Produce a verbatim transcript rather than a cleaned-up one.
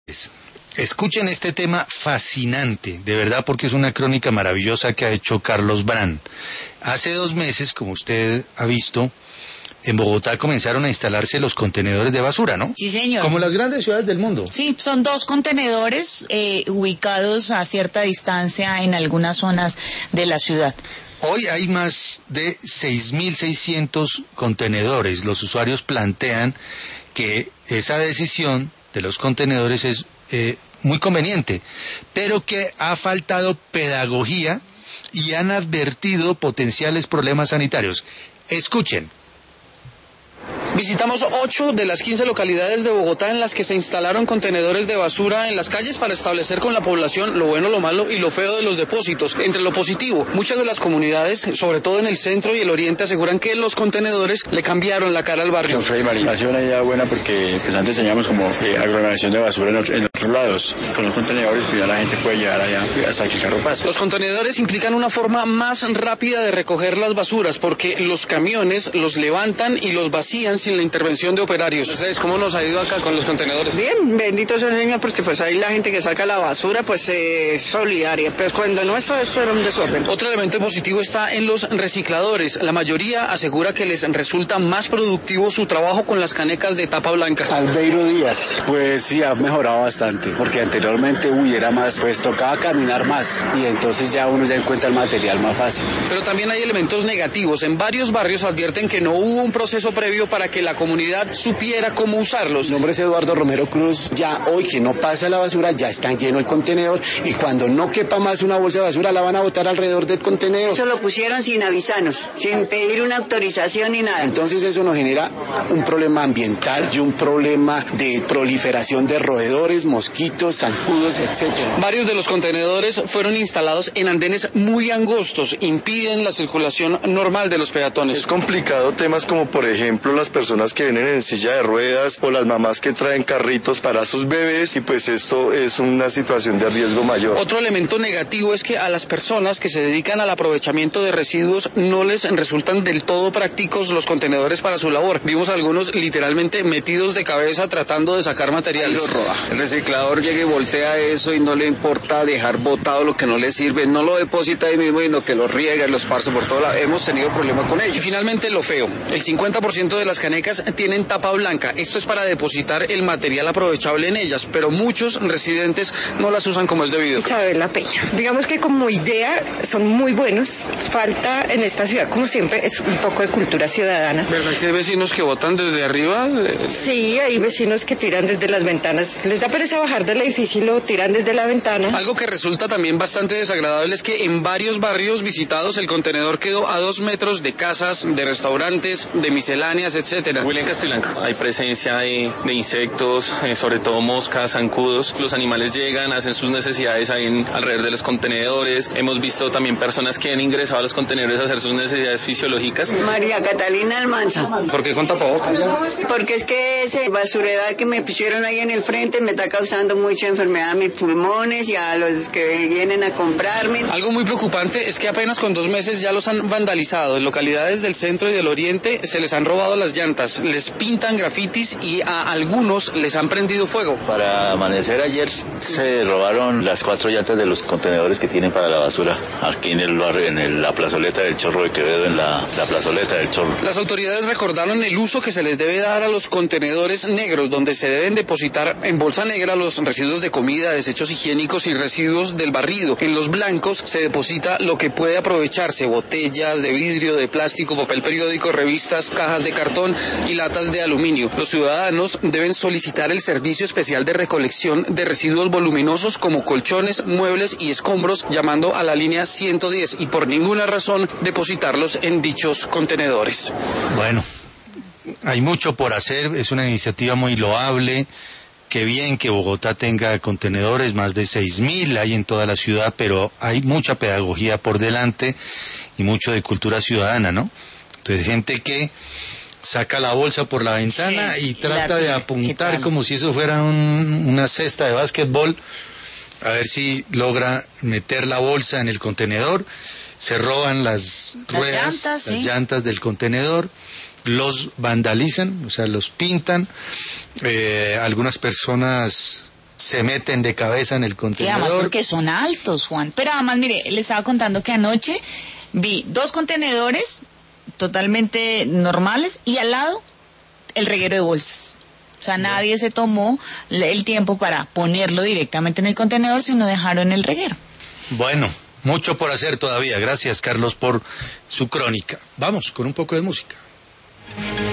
Escuchen este tema fascinante, de verdad, porque es una crónica maravillosa que ha hecho Carlos Brand. Hace dos meses, como usted ha visto, en Bogotá comenzaron a instalarse los contenedores de basura, ¿no? Sí, señor. Como las grandes ciudades del mundo. Sí, son dos contenedores eh, ubicados a cierta distancia en algunas zonas de la ciudad. Hoy hay más de seis mil seiscientos contenedores. Los usuarios plantean que esa decisión de los contenedores es eh, muy conveniente, pero que ha faltado pedagogía y han advertido potenciales problemas sanitarios. Escuchen. Visitamos ocho de las quince localidades de Bogotá en las que se instalaron contenedores de basura en las calles para establecer con la población lo bueno, lo malo y lo feo de los depósitos. Entre lo positivo, muchas de las comunidades, sobre todo en el centro y el oriente, aseguran que los contenedores le cambiaron la cara al barrio. Don Freddy Marín, ha sido una idea buena porque pues, antes teníamos como eh, aglomeración de basura en, otro, en otros lados. Con los contenedores pues, ya la gente puede llegar allá hasta que el carro pase. Los contenedores implican una forma más rápida de recoger las basuras porque los camiones los levantan y los vacían sin la intervención de operarios. ¿Ustedes cómo nos ha ido acá con los contenedores? Bien, bendito sea el Señor, porque pues ahí la gente que saca la basura pues es eh, solidaria, pero cuando no eso, eso era un desorden. Otro elemento positivo está en los recicladores. La mayoría asegura que les resulta más productivo su trabajo con las canecas de tapa blanca. Albeiro Díaz, pues sí, ha mejorado bastante, porque anteriormente uy, era más, pues tocaba caminar más, y entonces ya uno ya encuentra el material más fácil. Pero también hay elementos negativos. En varios barrios advierten que no hubo un proceso previo para que la comunidad supiera cómo usarlos. Mi nombre es Eduardo Romero Cruz. Ya hoy que no pasa la basura, ya está lleno el contenedor y cuando no quepa más una bolsa de basura la van a botar alrededor del contenedor. Eso lo pusieron sin avisarnos, sin pedir una autorización ni nada. Entonces eso nos genera un problema ambiental y un problema de proliferación de roedores, mosquitos, zancudos, etcétera. Varios de los contenedores fueron instalados en andenes muy angostos, impiden la circulación normal de los peatones. Es complicado temas como por ejemplo las personas que vienen en silla de ruedas o las mamás que traen carritos para sus bebés y pues esto es una situación de riesgo mayor. Otro elemento negativo es que a las personas que se dedican al aprovechamiento de residuos no les resultan del todo prácticos los contenedores para su labor. Vimos algunos literalmente metidos de cabeza tratando de sacar materiales. El reciclador llega y voltea eso y no le importa dejar botado lo que no le sirve, no lo deposita ahí mismo, sino que lo riega y lo esparce por todo lado. Hemos tenido problemas con ello. Y finalmente lo feo, el cincuenta por ciento de las canecas tienen tapa blanca. Esto es para depositar el material aprovechable en ellas, pero muchos residentes no las usan como es debido. Isabel La Peña. Digamos que como idea son muy buenos. Falta en esta ciudad, como siempre, es un poco de cultura ciudadana. ¿Verdad que hay vecinos que botan desde arriba? Sí, hay vecinos que tiran desde las ventanas. Les da pereza bajar del edificio y lo tiran desde la ventana. Algo que resulta también bastante desagradable es que en varios barrios visitados el contenedor quedó a dos metros de casas, de restaurantes, de misceláneas, etcétera. William Castilanco. Hay presencia de, de insectos, eh, sobre todo moscas, zancudos. Los animales llegan, hacen sus necesidades ahí en, alrededor de los contenedores. Hemos visto también personas que han ingresado a los contenedores a hacer sus necesidades fisiológicas. María Catalina Almanza. ¿Por qué con tapabocas? Porque es que ese basural que me pusieron ahí en el frente me está causando mucha enfermedad a mis pulmones y a los que vienen a comprarme. Algo muy preocupante es que apenas con dos meses ya los han vandalizado. En localidades del centro y del oriente se les han robado las llantas, les pintan grafitis y a algunos les han prendido fuego. Para amanecer ayer se robaron las cuatro llantas de los contenedores que tienen para la basura aquí en el barrio, en el, la plazoleta del Chorro de Quevedo, en la, la plazoleta del Chorro. Las autoridades recordaron el uso que se les debe dar a los contenedores negros, donde se deben depositar en bolsa negra los residuos de comida, desechos higiénicos y residuos del barrido. En los blancos se deposita lo que puede aprovecharse, botellas de vidrio, de plástico, papel periódico, revistas, cajas de cartón y latas de aluminio. Los ciudadanos deben solicitar el servicio especial de recolección de residuos voluminosos como colchones, muebles y escombros llamando a la línea ciento diez y por ninguna razón depositarlos en dichos contenedores. Bueno, hay mucho por hacer, es una iniciativa muy loable. Qué bien que Bogotá tenga contenedores, más de seis mil hay en toda la ciudad, pero hay mucha pedagogía por delante y mucho de cultura ciudadana, ¿no? Entonces, gente que saca la bolsa por la ventana sí, y trata la, de apuntar como si eso fuera un, una cesta de básquetbol, a ver si logra meter la bolsa en el contenedor. Se roban las, las ruedas, llantas, las sí. llantas del contenedor, los vandalizan, o sea, los pintan. Eh, algunas personas se meten de cabeza en el Sí, contenedor. además porque son altos, Juan. Pero además, mire, le estaba contando que anoche vi dos contenedores totalmente normales y al lado el reguero de bolsas. O sea, nadie se tomó el tiempo para ponerlo directamente en el contenedor, sino dejarlo en el reguero. Bueno, mucho por hacer todavía. Gracias, Carlos, por su crónica. Vamos con un poco de música.